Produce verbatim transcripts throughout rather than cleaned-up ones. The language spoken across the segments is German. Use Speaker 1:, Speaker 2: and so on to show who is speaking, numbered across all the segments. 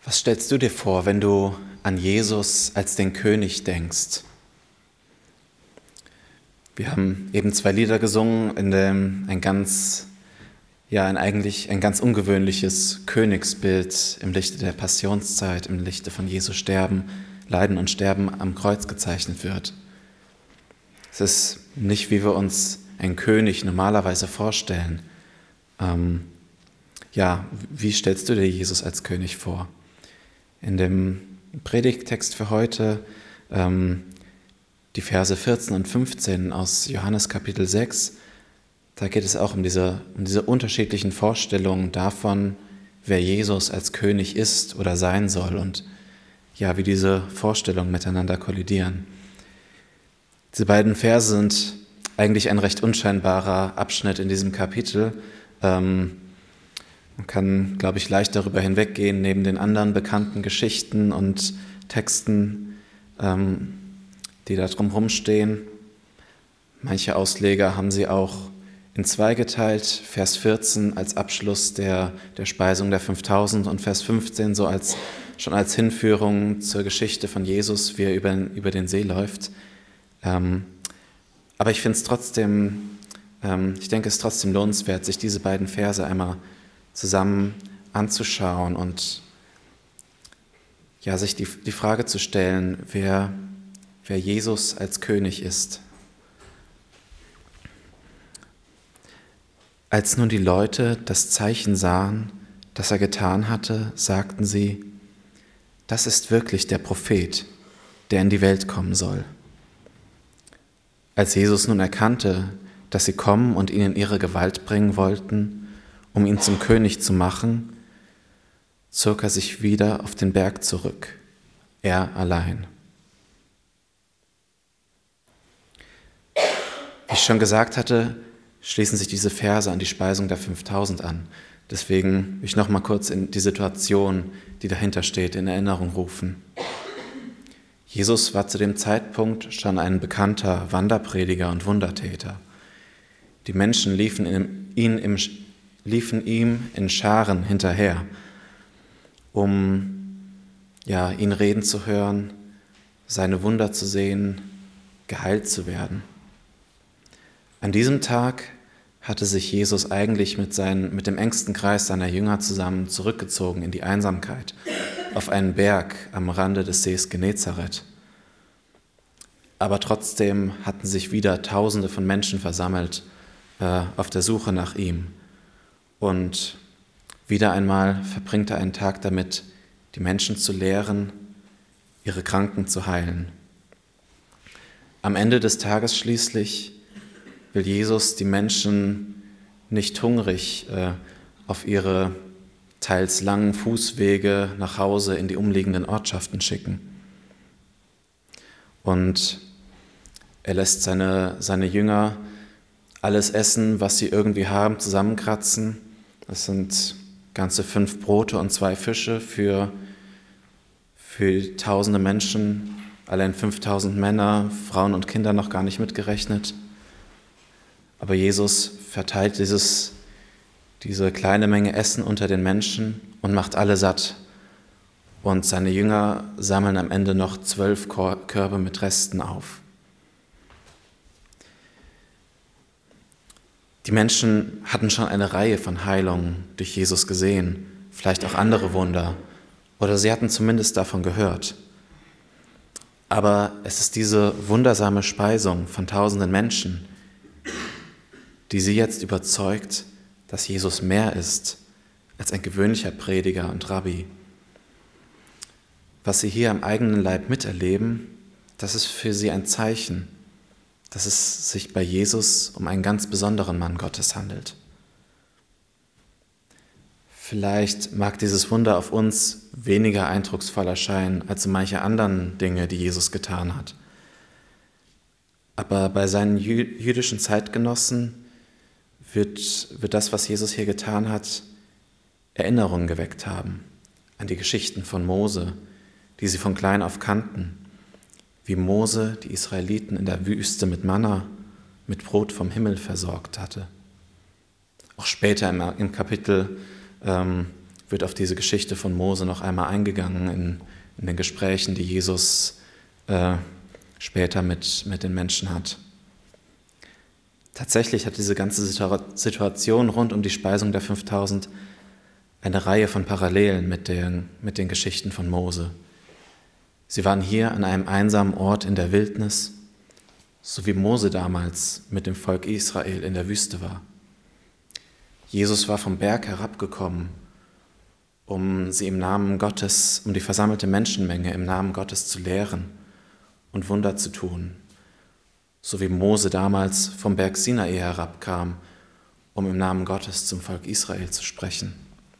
Speaker 1: Was stellst du dir vor, wenn du an Jesus als den König denkst? Wir haben eben zwei Lieder gesungen, in dem ein ganz, ja, ein eigentlich ein ganz ungewöhnliches Königsbild im Lichte der Passionszeit, im Lichte von Jesu Sterben, Leiden und Sterben am Kreuz gezeichnet wird. Es ist nicht, wie wir uns einen König normalerweise vorstellen. Ähm, ja, wie stellst du dir Jesus als König vor? In dem Predigttext für heute, ähm, die Verse vierzehn und fünfzehn aus Johannes Kapitel sechs, da geht es auch um diese, um diese unterschiedlichen Vorstellungen davon, wer Jesus als König ist oder sein soll und ja, wie diese Vorstellungen miteinander kollidieren. Diese beiden Verse sind eigentlich ein recht unscheinbarer Abschnitt in diesem Kapitel. Ähm, man kann, glaube ich, leicht darüber hinweggehen, neben den anderen bekannten Geschichten und Texten, ähm, die da drumherum stehen. Manche Ausleger haben sie auch in zwei geteilt, Vers vierzehn als Abschluss der, der Speisung der fünftausend und Vers fünfzehn so als, schon als Hinführung zur Geschichte von Jesus, wie er über, über den See läuft. Ähm, aber ich finde es trotzdem, ähm, ich denke es ist trotzdem lohnenswert, sich diese beiden Verse einmal zusammen anzuschauen und ja, sich die, die Frage zu stellen, wer, wer Jesus als König ist. Als nun die Leute das Zeichen sahen, das er getan hatte, sagten sie, das ist wirklich der Prophet, der in die Welt kommen soll. Als Jesus nun erkannte, dass sie kommen und ihn in ihre Gewalt bringen wollten, um ihn zum König zu machen, zog er sich wieder auf den Berg zurück, er allein. Wie ich schon gesagt hatte, schließen sich diese Verse an die Speisung der fünftausend an. Deswegen will ich noch mal kurz in die Situation, die dahinter steht, in Erinnerung rufen. Jesus war zu dem Zeitpunkt schon ein bekannter Wanderprediger und Wundertäter. Die Menschen liefen, in, ihn im, liefen ihm in Scharen hinterher, um ja, ihn reden zu hören, seine Wunder zu sehen, geheilt zu werden. An diesem Tag hatte sich Jesus eigentlich mit, seinen, mit dem engsten Kreis seiner Jünger zusammen zurückgezogen in die Einsamkeit, auf einen Berg am Rande des Sees Genezareth. Aber trotzdem hatten sich wieder Tausende von Menschen versammelt äh, auf der Suche nach ihm. Und wieder einmal verbringt er einen Tag damit, die Menschen zu lehren, ihre Kranken zu heilen. Am Ende des Tages schließlich will Jesus die Menschen nicht hungrig äh, auf ihre teils langen Fußwege nach Hause in die umliegenden Ortschaften schicken. Und er lässt seine, seine Jünger alles essen, was sie irgendwie haben, zusammenkratzen. Das sind ganze fünf Brote und zwei Fische für, für tausende Menschen, allein fünftausend Männer, Frauen und Kinder noch gar nicht mitgerechnet. Aber Jesus verteilt dieses, diese kleine Menge Essen unter den Menschen und macht alle satt. Und seine Jünger sammeln am Ende noch zwölf Körbe mit Resten auf. Die Menschen hatten schon eine Reihe von Heilungen durch Jesus gesehen, vielleicht auch andere Wunder, oder sie hatten zumindest davon gehört. Aber es ist diese wundersame Speisung von tausenden Menschen, die sie jetzt überzeugt, dass Jesus mehr ist als ein gewöhnlicher Prediger und Rabbi. Was sie hier am eigenen Leib miterleben, das ist für sie ein Zeichen, dass es sich bei Jesus um einen ganz besonderen Mann Gottes handelt. Vielleicht mag dieses Wunder auf uns weniger eindrucksvoll erscheinen als so manche anderen Dinge, die Jesus getan hat. Aber bei seinen jü- jüdischen Zeitgenossen wird, wird das, was Jesus hier getan hat, Erinnerungen geweckt haben an die Geschichten von Mose, die sie von klein auf kannten, wie Mose die Israeliten in der Wüste mit Manna, mit Brot vom Himmel versorgt hatte. Auch später im, im Kapitel ähm, wird auf diese Geschichte von Mose noch einmal eingegangen in, in den Gesprächen, die Jesus äh, später mit, mit den Menschen hat. Tatsächlich hat diese ganze Situation rund um die Speisung der fünftausend eine Reihe von Parallelen mit den, mit den Geschichten von Mose. Sie waren hier an einem einsamen Ort in der Wildnis, so wie Mose damals mit dem Volk Israel in der Wüste war. Jesus war vom Berg herabgekommen, um sie im Namen Gottes, um die versammelte Menschenmenge im Namen Gottes zu lehren und Wunder zu tun, so wie Mose damals vom Berg Sinai herabkam, um im Namen Gottes zum Volk Israel zu sprechen.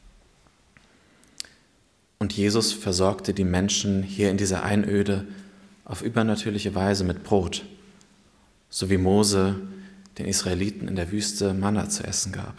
Speaker 1: Und Jesus versorgte die Menschen hier in dieser Einöde auf übernatürliche Weise mit Brot, so wie Mose den Israeliten in der Wüste Manna zu essen gab.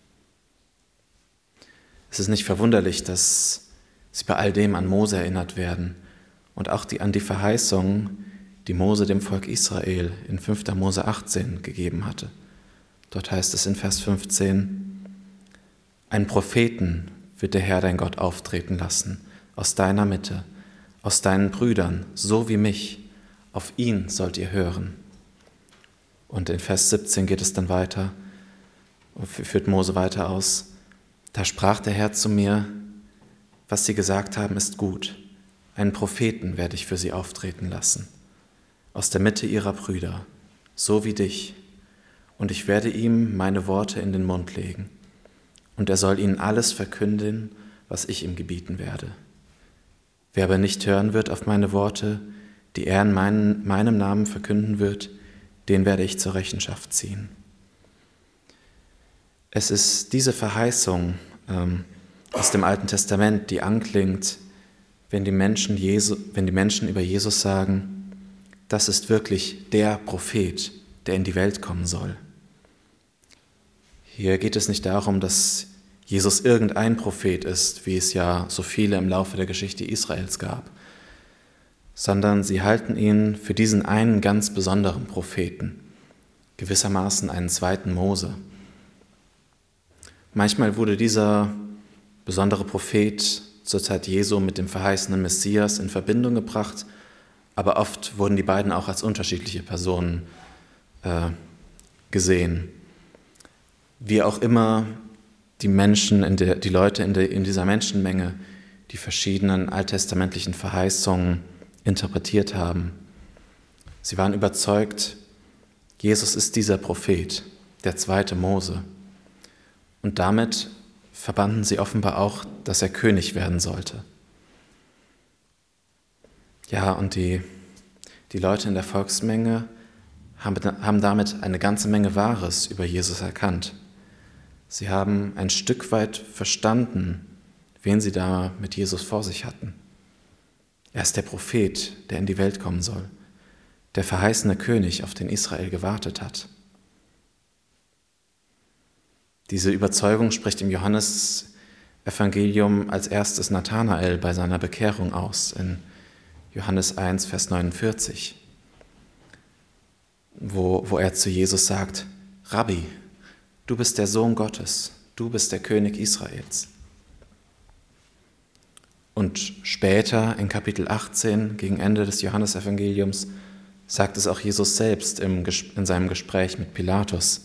Speaker 1: Es ist nicht verwunderlich, dass sie bei all dem an Mose erinnert werden und auch die, an die Verheißung, die Mose dem Volk Israel in fünfter Mose achtzehn gegeben hatte. Dort heißt es in Vers fünfzehn, einen Propheten wird der Herr dein Gott auftreten lassen, aus deiner Mitte, aus deinen Brüdern, so wie mich, auf ihn sollt ihr hören. Und in Vers siebzehn geht es dann weiter, führt Mose weiter aus, da sprach der Herr zu mir, was sie gesagt haben, ist gut, einen Propheten werde ich für sie auftreten lassen, aus der Mitte ihrer Brüder, so wie dich, und ich werde ihm meine Worte in den Mund legen. Und er soll ihnen alles verkünden, was ich ihm gebieten werde. Wer aber nicht hören wird auf meine Worte, die er in meinen, meinem Namen verkünden wird, den werde ich zur Rechenschaft ziehen. Es ist diese Verheißung ähm, aus dem Alten Testament, die anklingt, wenn die Menschen Jesu, wenn die Menschen über Jesus sagen, das ist wirklich der Prophet, der in die Welt kommen soll. Hier geht es nicht darum, dass Jesus irgendein Prophet ist, wie es ja so viele im Laufe der Geschichte Israels gab, sondern sie halten ihn für diesen einen ganz besonderen Propheten, gewissermaßen einen zweiten Mose. Manchmal wurde dieser besondere Prophet zur Zeit Jesu mit dem verheißenen Messias in Verbindung gebracht, aber oft wurden die beiden auch als unterschiedliche Personen äh, gesehen. Wie auch immer die Menschen, in der, die Leute in, der, in dieser Menschenmenge die verschiedenen alttestamentlichen Verheißungen interpretiert haben. Sie waren überzeugt, Jesus ist dieser Prophet, der zweite Mose. Und damit verbanden sie offenbar auch, dass er König werden sollte. Ja, und die, die Leute in der Volksmenge haben, haben damit eine ganze Menge Wahres über Jesus erkannt. Sie haben ein Stück weit verstanden, wen sie da mit Jesus vor sich hatten. Er ist der Prophet, der in die Welt kommen soll, der verheißene König, auf den Israel gewartet hat. Diese Überzeugung spricht im Johannesevangelium als erstes Nathanael bei seiner Bekehrung aus, in Johannes eins, Vers neunundvierzig, wo, wo er zu Jesus sagt, Rabbi, du bist der Sohn Gottes, du bist der König Israels. Und später in Kapitel achtzehn, gegen Ende des Johannesevangeliums, sagt es auch Jesus selbst im, in seinem Gespräch mit Pilatus.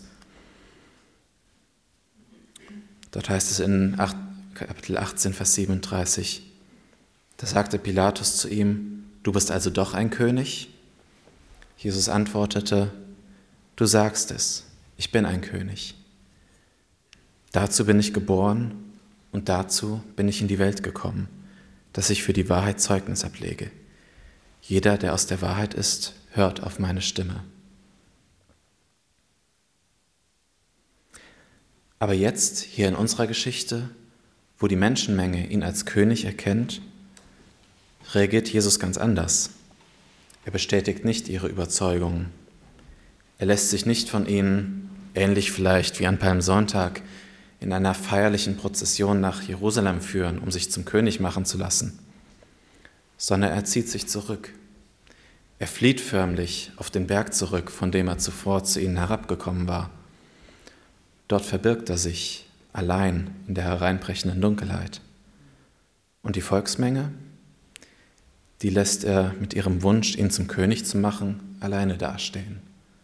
Speaker 1: Dort heißt es in Kapitel achtzehn, Vers siebenunddreißig, da sagte Pilatus zu ihm, du bist also doch ein König? Jesus antwortete, du sagst es, ich bin ein König. Dazu bin ich geboren und dazu bin ich in die Welt gekommen, dass ich für die Wahrheit Zeugnis ablege. Jeder, der aus der Wahrheit ist, hört auf meine Stimme. Aber jetzt, hier in unserer Geschichte, wo die Menschenmenge ihn als König erkennt, reagiert Jesus ganz anders. Er bestätigt nicht ihre Überzeugungen. Er lässt sich nicht von ihnen, ähnlich vielleicht wie an Palmsonntag, in einer feierlichen Prozession nach Jerusalem führen, um sich zum König machen zu lassen, sondern er zieht sich zurück. Er flieht förmlich auf den Berg zurück, von dem er zuvor zu ihnen herabgekommen war. Dort verbirgt er sich allein in der hereinbrechenden Dunkelheit. Und die Volksmenge, die lässt er mit ihrem Wunsch, ihn zum König zu machen, alleine dastehen.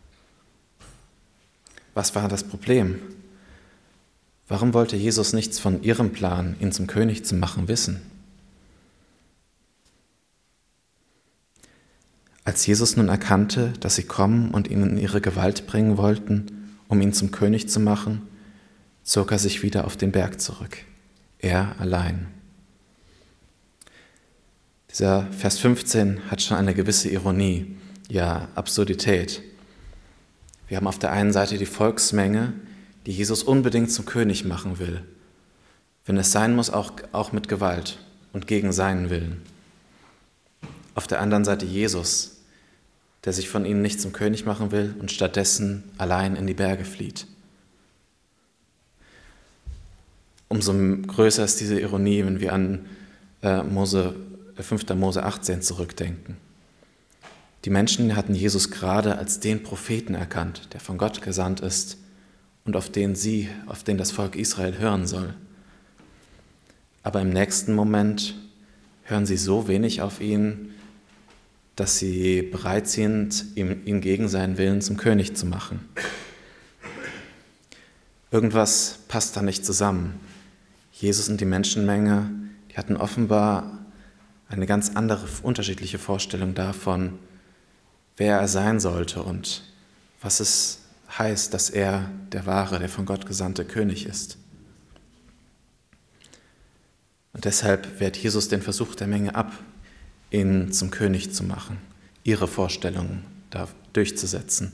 Speaker 1: Was war das Problem? Warum wollte Jesus nichts von ihrem Plan, ihn zum König zu machen, wissen? Als Jesus nun erkannte, dass sie kommen und ihn in ihre Gewalt bringen wollten, um ihn zum König zu machen, zog er sich wieder auf den Berg zurück, er allein. Dieser Vers fünfzehn hat schon eine gewisse Ironie, ja Absurdität. Wir haben auf der einen Seite die Volksmenge, die Jesus unbedingt zum König machen will, wenn es sein muss, auch, auch mit Gewalt und gegen seinen Willen. Auf der anderen Seite Jesus, der sich von ihnen nicht zum König machen will und stattdessen allein in die Berge flieht. Umso größer ist diese Ironie, wenn wir an äh, Mose, fünfter Mose achtzehn zurückdenken. Die Menschen hatten Jesus gerade als den Propheten erkannt, der von Gott gesandt ist und auf den sie, auf den das Volk Israel hören soll. Aber im nächsten Moment hören sie so wenig auf ihn, dass sie bereit sind, ihn gegen seinen Willen zum König zu machen. Irgendwas passt da nicht zusammen. Jesus und die Menschenmenge, die hatten offenbar eine ganz andere, unterschiedliche Vorstellung davon, wer er sein sollte und was es heißt, dass er der wahre, der von Gott gesandte König ist. Und deshalb wehrt Jesus den Versuch der Menge ab, ihn zum König zu machen, ihre Vorstellungen da durchzusetzen.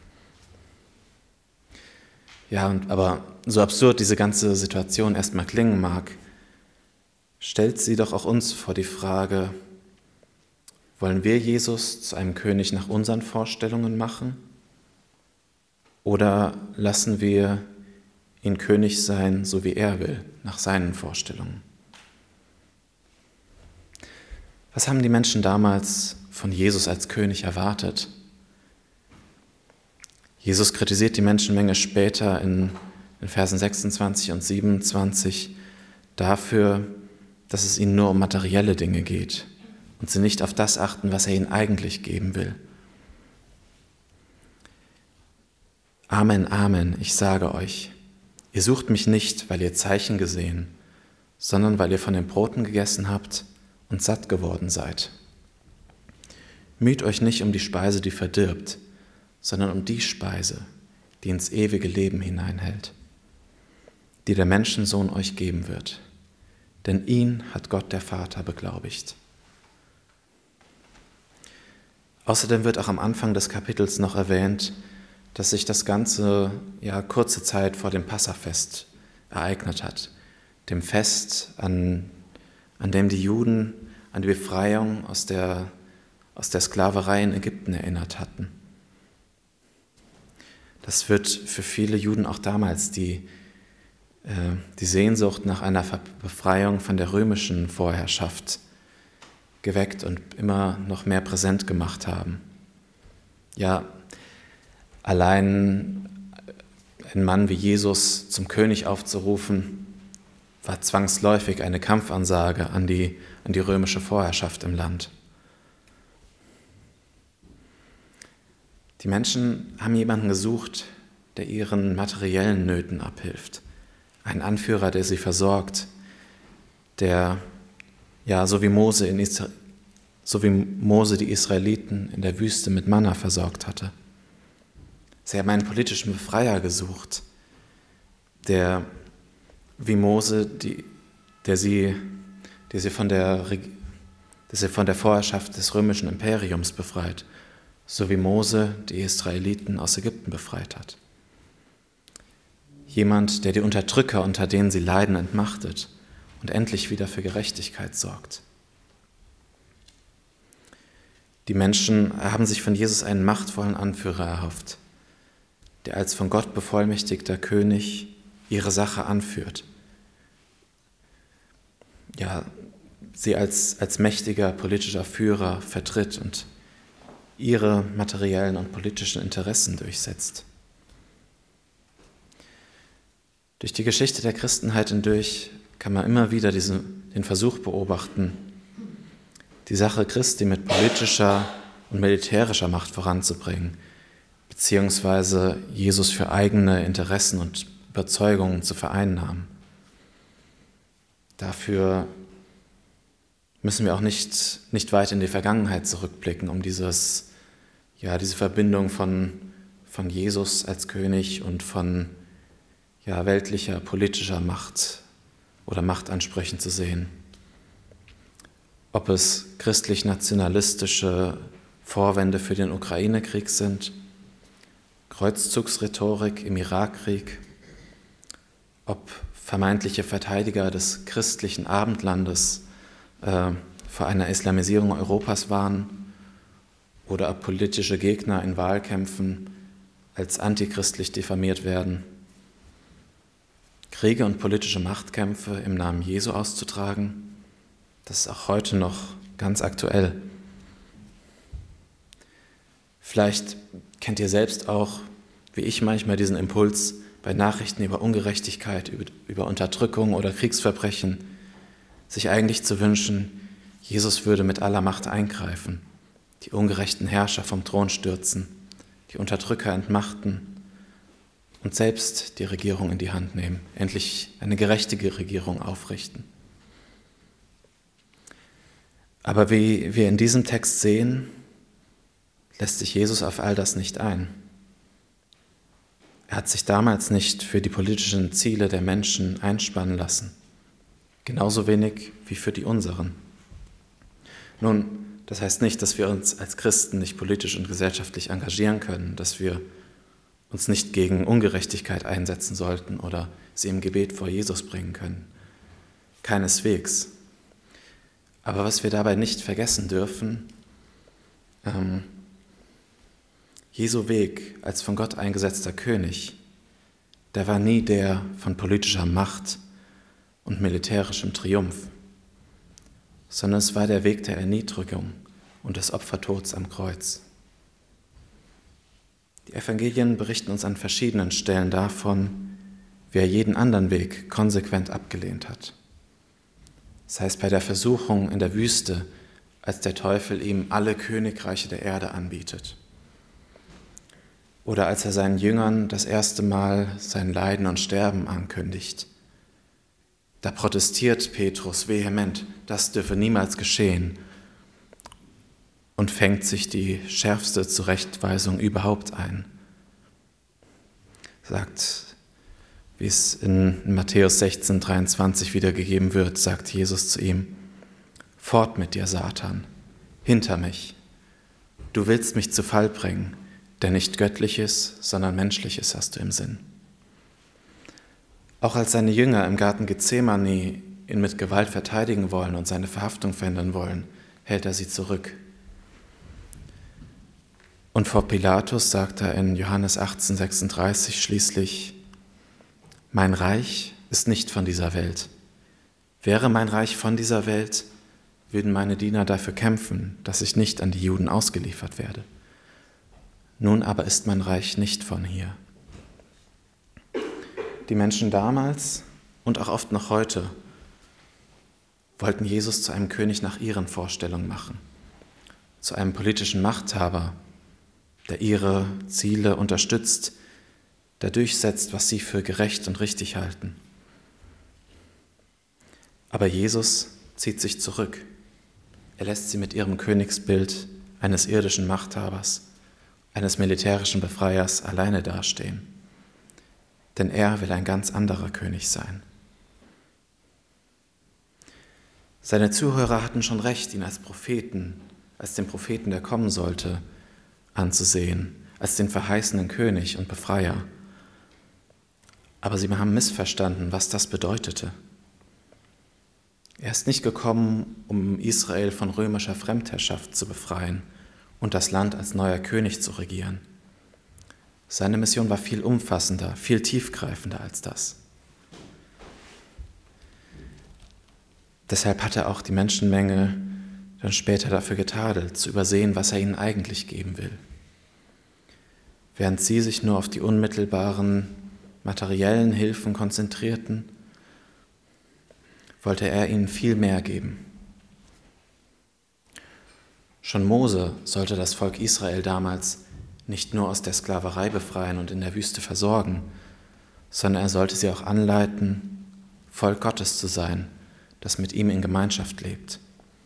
Speaker 1: Ja, und, aber so absurd diese ganze Situation erstmal klingen mag, stellt sie doch auch uns vor die Frage, wollen wir Jesus zu einem König nach unseren Vorstellungen machen oder lassen wir ihn König sein, so wie er will, nach seinen Vorstellungen? Was haben die Menschen damals von Jesus als König erwartet? Jesus kritisiert die Menschenmenge später in, in Versen sechsundzwanzig und siebenundzwanzig dafür, dass es ihnen nur um materielle Dinge geht und sie nicht auf das achten, was er ihnen eigentlich geben will. Amen, Amen, ich sage euch, ihr sucht mich nicht, weil ihr Zeichen gesehen, sondern weil ihr von den Broten gegessen habt und satt geworden seid. Müht euch nicht um die Speise, die verdirbt, sondern um die Speise, die ins ewige Leben hineinhält, die der Menschensohn euch geben wird. Denn ihn hat Gott der Vater beglaubigt. Außerdem wird auch am Anfang des Kapitels noch erwähnt, dass sich das Ganze ja kurze Zeit vor dem Passafest ereignet hat, dem Fest, an, an dem die Juden an die Befreiung aus der, aus der Sklaverei in Ägypten erinnert hatten. Das wird für viele Juden auch damals die, äh, die Sehnsucht nach einer Befreiung von der römischen Vorherrschaft geweckt und immer noch mehr präsent gemacht haben. Ja, allein einen Mann wie Jesus zum König aufzurufen, war zwangsläufig eine Kampfansage an die, an die römische Vorherrschaft im Land. Die Menschen haben jemanden gesucht, der ihren materiellen Nöten abhilft. Einen Anführer, der sie versorgt, der, ja, so wie Mose, in Isra- so wie Mose die Israeliten in der Wüste mit Manna versorgt hatte. Sie haben einen politischen Befreier gesucht, der, wie Mose, die, der, sie, der, sie von der, der sie von der Vorherrschaft des römischen Imperiums befreit, so wie Mose die Israeliten aus Ägypten befreit hat. Jemand, der die Unterdrücker, unter denen sie leiden, entmachtet und endlich wieder für Gerechtigkeit sorgt. Die Menschen haben sich von Jesus einen machtvollen Anführer erhofft, der als von Gott bevollmächtigter König ihre Sache anführt. Ja, sie als, als mächtiger politischer Führer vertritt und ihre materiellen und politischen Interessen durchsetzt. Durch die Geschichte der Christenheit hindurch kann man immer wieder diesen, den Versuch beobachten, die Sache Christi mit politischer und militärischer Macht voranzubringen, beziehungsweise Jesus für eigene Interessen und Überzeugungen zu vereinnahmen. Dafür müssen wir auch nicht, nicht weit in die Vergangenheit zurückblicken, um dieses, ja, diese Verbindung von, von Jesus als König und von ja, weltlicher, politischer Macht oder Machtansprüchen zu sehen. Ob es christlich-nationalistische Vorwände für den Ukraine-Krieg sind, Kreuzzugsrhetorik im Irakkrieg, ob vermeintliche Verteidiger des christlichen Abendlandes äh, vor einer Islamisierung Europas waren oder ob politische Gegner in Wahlkämpfen als antichristlich diffamiert werden. Kriege und politische Machtkämpfe im Namen Jesu auszutragen, das ist auch heute noch ganz aktuell. Vielleicht kennt ihr selbst auch, wie ich manchmal, diesen Impuls bei Nachrichten über Ungerechtigkeit, über, über Unterdrückung oder Kriegsverbrechen, sich eigentlich zu wünschen, Jesus würde mit aller Macht eingreifen, die ungerechten Herrscher vom Thron stürzen, die Unterdrücker entmachten und selbst die Regierung in die Hand nehmen, endlich eine gerechte Regierung aufrichten. Aber wie wir in diesem Text sehen, lässt sich Jesus auf all das nicht ein. Er hat sich damals nicht für die politischen Ziele der Menschen einspannen lassen, genauso wenig wie für die unseren. Nun, das heißt nicht, dass wir uns als Christen nicht politisch und gesellschaftlich engagieren können, dass wir uns nicht gegen Ungerechtigkeit einsetzen sollten oder sie im Gebet vor Jesus bringen können. Keineswegs. Aber was wir dabei nicht vergessen dürfen, ähm, Jesu Weg als von Gott eingesetzter König, der war nie der von politischer Macht und militärischem Triumph, sondern es war der Weg der Erniedrigung und des Opfertods am Kreuz. Die Evangelien berichten uns an verschiedenen Stellen davon, wie er jeden anderen Weg konsequent abgelehnt hat. Das heißt, bei der Versuchung in der Wüste, als der Teufel ihm alle Königreiche der Erde anbietet. Oder als er seinen Jüngern das erste Mal sein Leiden und Sterben ankündigt. Da protestiert Petrus vehement, das dürfe niemals geschehen, und fängt sich die schärfste Zurechtweisung überhaupt ein. Sagt, wie es in Matthäus sechzehn, dreiundzwanzig wiedergegeben wird, sagt Jesus zu ihm, fort mit dir, Satan, hinter mich. Du willst mich zu Fall bringen, denn nicht Göttliches, sondern Menschliches hast du im Sinn. Auch als seine Jünger im Garten Gethsemane ihn mit Gewalt verteidigen wollen und seine Verhaftung verhindern wollen, hält er sie zurück. Und vor Pilatus sagt er in Johannes achtzehn, sechsunddreißig schließlich, mein Reich ist nicht von dieser Welt. Wäre mein Reich von dieser Welt, würden meine Diener dafür kämpfen, dass ich nicht an die Juden ausgeliefert werde. Nun aber ist mein Reich nicht von hier. Die Menschen damals und auch oft noch heute wollten Jesus zu einem König nach ihren Vorstellungen machen, zu einem politischen Machthaber, der ihre Ziele unterstützt, der durchsetzt, was sie für gerecht und richtig halten. Aber Jesus zieht sich zurück. Er lässt sie mit ihrem Königsbild eines irdischen Machthabers, eines militärischen Befreiers alleine dastehen. Denn er will ein ganz anderer König sein. Seine Zuhörer hatten schon recht, ihn als Propheten, als den Propheten, der kommen sollte, anzusehen, als den verheißenen König und Befreier. Aber sie haben missverstanden, was das bedeutete. Er ist nicht gekommen, um Israel von römischer Fremdherrschaft zu befreien und das Land als neuer König zu regieren. Seine Mission war viel umfassender, viel tiefgreifender als das. Deshalb hat er auch die Menschenmenge dann später dafür getadelt, zu übersehen, was er ihnen eigentlich geben will. Während sie sich nur auf die unmittelbaren materiellen Hilfen konzentrierten, wollte er ihnen viel mehr geben. Schon Mose sollte das Volk Israel damals nicht nur aus der Sklaverei befreien und in der Wüste versorgen, sondern er sollte sie auch anleiten, Volk Gottes zu sein, das mit ihm in Gemeinschaft lebt.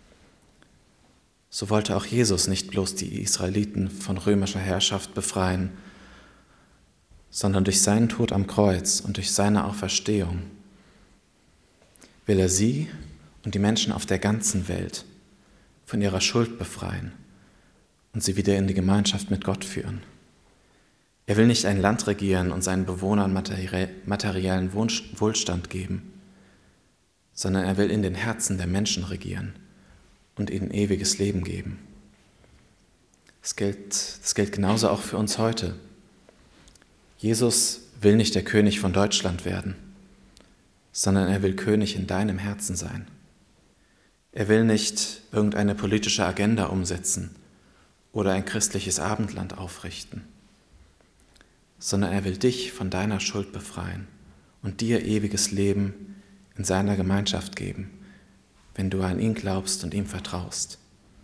Speaker 1: So wollte auch Jesus nicht bloß die Israeliten von römischer Herrschaft befreien, sondern durch seinen Tod am Kreuz und durch seine Auferstehung will er sie und die Menschen auf der ganzen Welt von ihrer Schuld befreien und sie wieder in die Gemeinschaft mit Gott führen. Er will nicht ein Land regieren und seinen Bewohnern materiellen Wohlstand geben, sondern er will in den Herzen der Menschen regieren und ihnen ewiges Leben geben. Das gilt, das gilt genauso auch für uns heute. Jesus will nicht der König von Deutschland werden, sondern er will König in deinem Herzen sein. Er will nicht irgendeine politische Agenda umsetzen oder ein christliches Abendland aufrichten, sondern er will dich von deiner Schuld befreien und dir ewiges Leben in seiner Gemeinschaft geben, wenn du an ihn glaubst und ihm vertraust.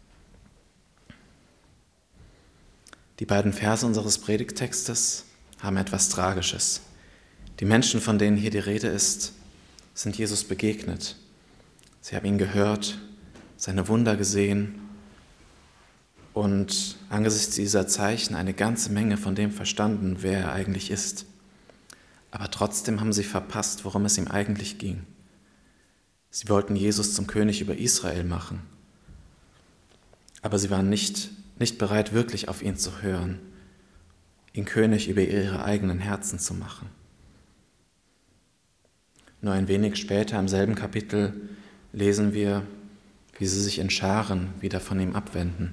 Speaker 1: Die beiden Verse unseres Predigttextes haben etwas Tragisches. Die Menschen, von denen hier die Rede ist, sind Jesus begegnet. Sie haben ihn gehört, seine Wunder gesehen und angesichts dieser Zeichen eine ganze Menge von dem verstanden, wer er eigentlich ist. Aber trotzdem haben sie verpasst, worum es ihm eigentlich ging. Sie wollten Jesus zum König über Israel machen, aber sie waren nicht, nicht bereit, wirklich auf ihn zu hören, ihn König über ihre eigenen Herzen zu machen. Nur ein wenig später im selben Kapitel lesen wir, wie sie sich in Scharen wieder von ihm abwenden.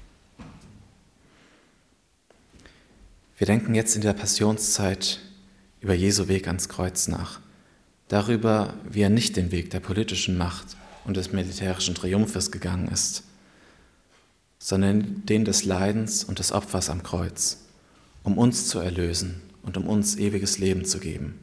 Speaker 1: Wir denken jetzt in der Passionszeit über Jesu Weg ans Kreuz nach, darüber, wie er nicht den Weg der politischen Macht und des militärischen Triumphes gegangen ist, sondern den des Leidens und des Opfers am Kreuz, um uns zu erlösen und um uns ewiges Leben zu geben.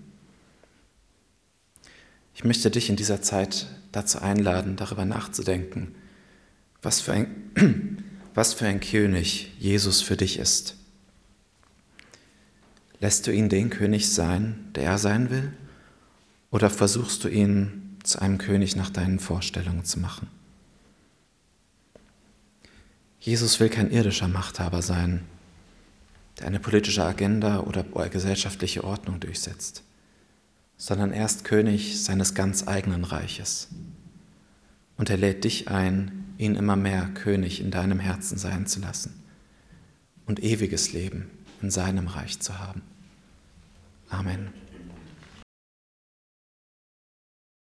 Speaker 1: Ich möchte dich in dieser Zeit dazu einladen, darüber nachzudenken, was für ein, was für ein König Jesus für dich ist. Lässt du ihn den König sein, der er sein will, oder versuchst du ihn zu einem König nach deinen Vorstellungen zu machen? Jesus will kein irdischer Machthaber sein, der eine politische Agenda oder gesellschaftliche Ordnung durchsetzt, sondern er ist König seines ganz eigenen Reiches. Und er lädt dich ein, ihn immer mehr König in deinem Herzen sein zu lassen und ewiges Leben in seinem Reich zu haben. Amen.